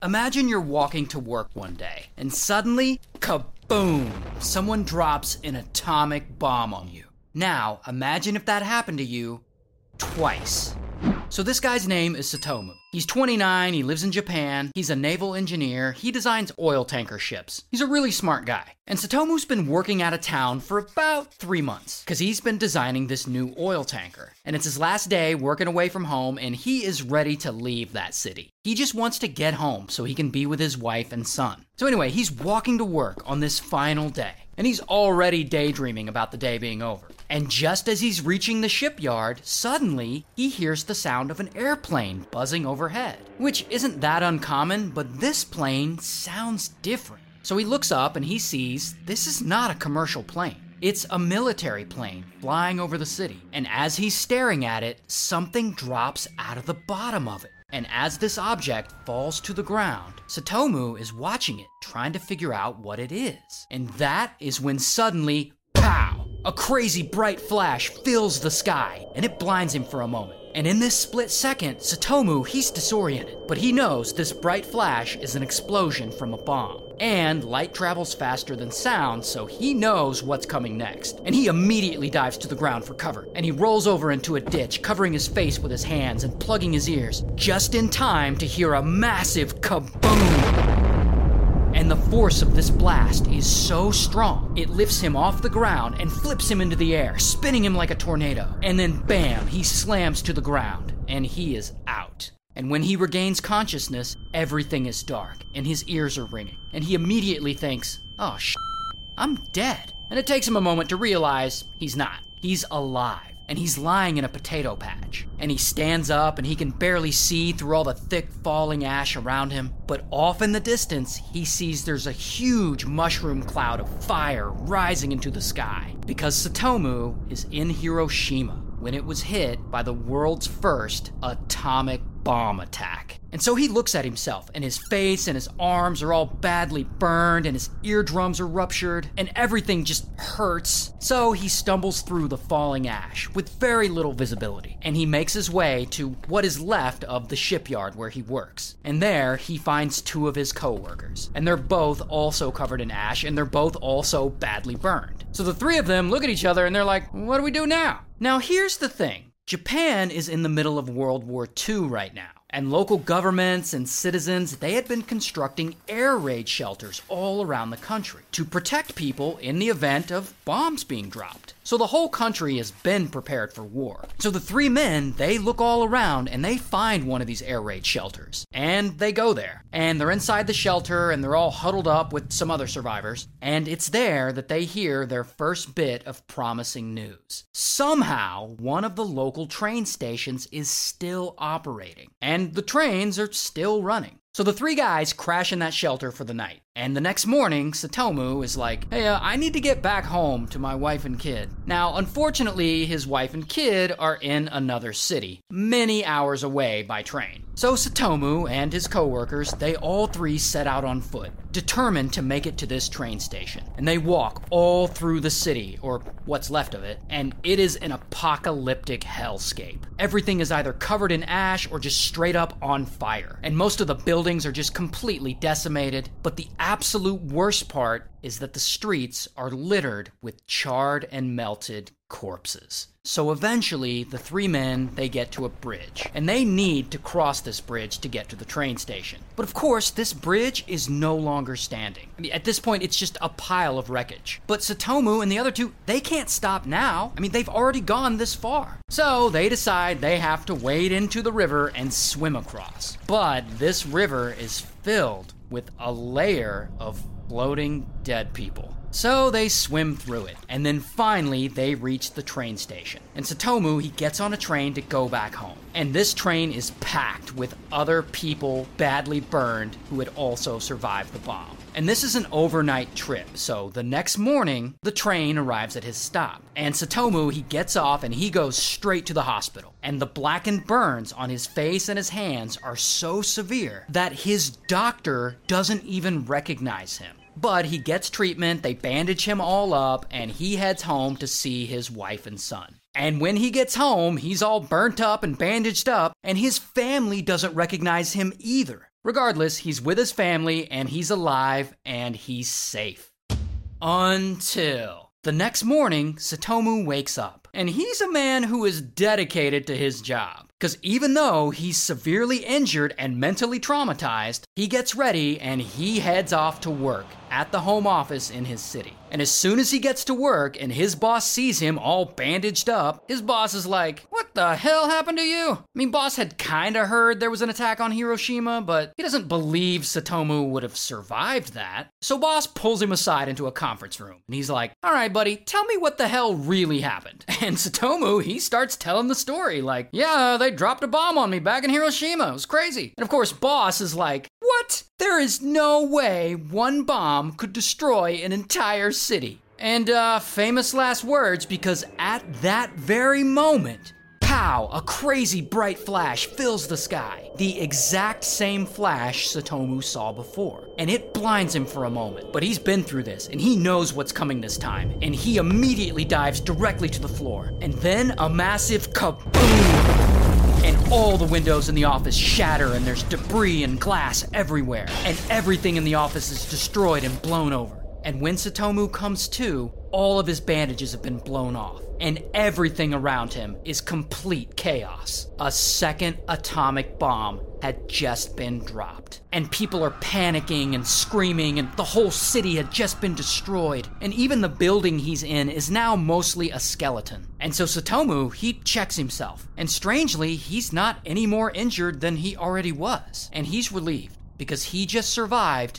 Imagine you're walking to work one day, and suddenly, kaboom! Someone drops an atomic bomb on you. Now, imagine if that happened to you twice. So this guy's name is Satomu. He's 29, he lives in Japan, he's a naval engineer, he designs oil tanker ships. He's a really smart guy. And Satomu's been working out of town for about 3 months, because he's been designing this new oil tanker. And it's his last day working away from home, and he is ready to leave that city. He just wants to get home so he can be with his wife and son. So anyway, he's walking to work on this final day, and he's already daydreaming about the day being over. And just as he's reaching the shipyard, suddenly he hears the sound of an airplane buzzing overhead, which isn't that uncommon, but this plane sounds different. So he looks up and he sees this is not a commercial plane. It's a military plane flying over the city. And as he's staring at it, something drops out of the bottom of it. And as this object falls to the ground, Satomu is watching it, trying to figure out what it is. And that is when suddenly, pow! A crazy bright flash fills the sky, and it blinds him for a moment. And in this split second, Satomu, he's disoriented. But he knows this bright flash is an explosion from a bomb. And light travels faster than sound, so he knows what's coming next. And he immediately dives to the ground for cover. And he rolls over into a ditch, covering his face with his hands and plugging his ears, just in time to hear a massive kaboom! And the force of this blast is so strong, it lifts him off the ground and flips him into the air, spinning him like a tornado. And then bam, he slams to the ground, and he is out. And when he regains consciousness, everything is dark, and his ears are ringing. And he immediately thinks, oh I'm dead. And it takes him a moment to realize he's not. He's alive. And he's lying in a potato patch. And he stands up and he can barely see through all the thick falling ash around him. But off in the distance, he sees there's a huge mushroom cloud of fire rising into the sky. Because Satomu is in Hiroshima when it was hit by the world's first atomic bomb attack. And so he looks at himself, and his face and his arms are all badly burned, and his eardrums are ruptured, and everything just hurts. So he stumbles through the falling ash with very little visibility, and he makes his way to what is left of the shipyard where he works. And there he finds 2 of his co-workers, and they're both also covered in ash, and they're both also badly burned. So the 3 of them look at each other and they're like, what do we do now? Now here's the thing. Japan is in the middle of World War II right now, and local governments and citizens, they had been constructing air raid shelters all around the country to protect people in the event of bombs being dropped. So the whole country has been prepared for war. So the 3 men, they look all around and they find one of these air raid shelters. And they go there. And they're inside the shelter and they're all huddled up with some other survivors. And it's there that they hear their first bit of promising news. Somehow, one of the local train stations is still operating. And the trains are still running. So the 3 guys crash in that shelter for the night. And the next morning, Satomu is like, hey, I need to get back home to my wife and kid. Now, unfortunately, his wife and kid are in another city, many hours away by train. So Satomu and his co-workers, they all 3 set out on foot, determined to make it to this train station. And they walk all through the city, or what's left of it, and it is an apocalyptic hellscape. Everything is either covered in ash or just straight up on fire. And most of the buildings are just completely decimated, but the absolute worst part is that the streets are littered with charred and melted corpses. So eventually, the 3 men, they get to a bridge, and they need to cross this bridge to get to the train station. But of course, this bridge is no longer standing. I mean, at this point, it's just a pile of wreckage. But Satomu and the other 2, they can't stop now. I mean, they've already gone this far. So they decide they have to wade into the river and swim across. But this river is filled with a layer of floating dead people. So they swim through it, and then finally they reach the train station. And Satomu, he gets on a train to go back home. And this train is packed with other people badly burned who had also survived the bomb. And this is an overnight trip, so the next morning, the train arrives at his stop. And Satomu, he gets off and he goes straight to the hospital. And the blackened burns on his face and his hands are so severe that his doctor doesn't even recognize him. But he gets treatment, they bandage him all up, and he heads home to see his wife and son. And when he gets home, he's all burnt up and bandaged up, and his family doesn't recognize him either. Regardless, he's with his family, and he's alive, and he's safe. Until the next morning, Satomu wakes up, and he's a man who is dedicated to his job. Because even though he's severely injured and mentally traumatized, he gets ready and he heads off to work at the home office in his city. And as soon as he gets to work and his boss sees him all bandaged up, his boss is like, "What the hell happened to you?" I mean, boss had kinda heard there was an attack on Hiroshima, but he doesn't believe Satomu would have survived that. So boss pulls him aside into a conference room, and he's like, "All right, buddy, tell me what the hell really happened." And Satomu, he starts telling the story, like, "Yeah, they dropped a bomb on me back in Hiroshima. It was crazy." And of course, boss is like, "What? There is no way one bomb could destroy an entire city." And famous last words, because at that very moment, pow, a crazy bright flash fills the sky. The exact same flash Satomu saw before. And it blinds him for a moment. But he's been through this, and he knows what's coming this time. And he immediately dives directly to the floor. And then a massive kaboom! And all the windows in the office shatter, and there's debris and glass everywhere. And everything in the office is destroyed and blown over. And when Satomu comes to, all of his bandages have been blown off. And everything around him is complete chaos. A second atomic bomb had just been dropped. And people are panicking and screaming, and the whole city had just been destroyed. And even the building he's in is now mostly a skeleton. And so Satomu, he checks himself. And strangely, he's not any more injured than he already was. And he's relieved, because he just survived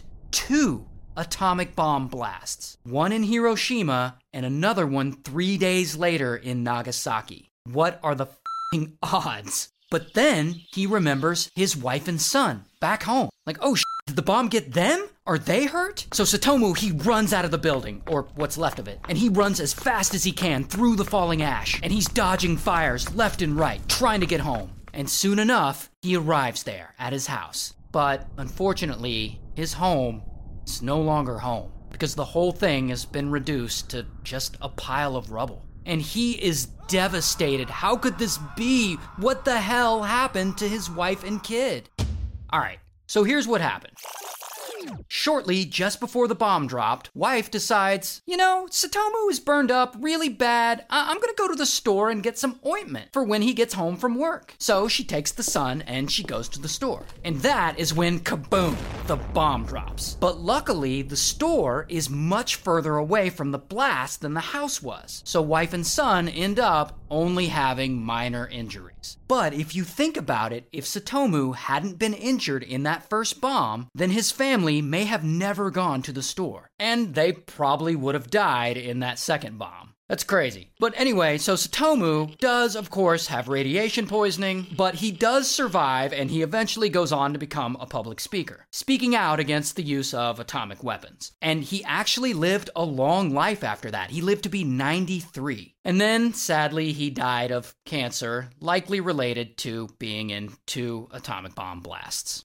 2 atomic bomb blasts. One in Hiroshima and another one 3 days later in Nagasaki. What are the f***ing odds? But then he remembers his wife and son back home. Like, oh did the bomb get them? Are they hurt? So Satomu, he runs out of the building, or what's left of it, and he runs as fast as he can through the falling ash, and he's dodging fires left and right, trying to get home. And soon enough, he arrives there at his house. But unfortunately, his home is no longer home, because the whole thing has been reduced to just a pile of rubble. And he is devastated. How could this be? What the hell happened to his wife and kid? All right, so here's what happened. Shortly, just before the bomb dropped, wife decides, Satomu is burned up really bad. I'm gonna go to the store and get some ointment for when he gets home from work. So she takes the son and she goes to the store. And that is when, kaboom, the bomb drops. But luckily, the store is much further away from the blast than the house was. So wife and son end up only having minor injuries. But if you think about it, if Satomu hadn't been injured in that first bomb, then his family may have never gone to the store. And they probably would have died in that second bomb. That's crazy. But anyway, so Satomu does, of course, have radiation poisoning, but he does survive, and he eventually goes on to become a public speaker, speaking out against the use of atomic weapons. And he actually lived a long life after that. He lived to be 93. And then, sadly, he died of cancer, likely related to being in 2 atomic bomb blasts.